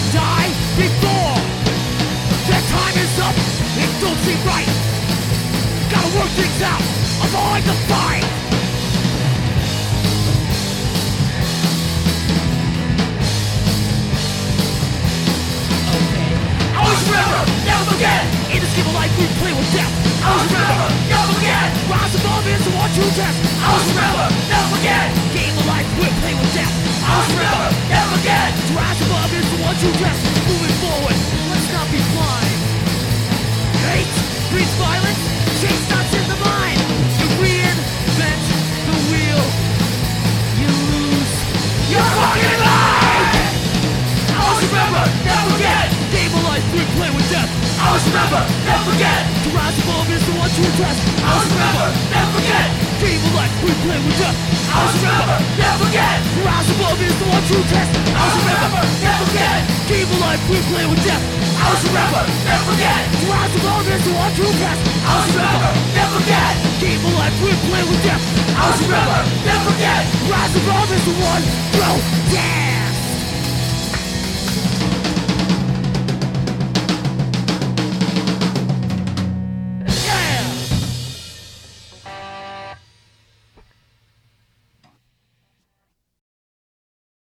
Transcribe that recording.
die before their time is up. It don't seem right. Gotta work things out. Avoid the fight. Always remember, never forget. In this game of life we play with death. Always remember, never forget. Rise above is the one true test. Always remember, never forget. Game of life we play with death. Always remember, never forget. To rise above is the one true test. Moving forward, let's not be blind. Hate breeds violence. Change starts in the mind. You reinvent the wheel. You lose your fucking life. Always remember, never forget. Game of life we play with death. Always remember, never forget. To rise above is the one true test. Always remember, never forget. Game of life we play with death. Always remember, never forget. To rise above is the one true test. Always remember, never forget. Game of life we play with death. Always remember, never forget. To rise above is the one true test. Always remember, never forget. Game of life we play with death. Always remember, never forget. Rise above is the one true test.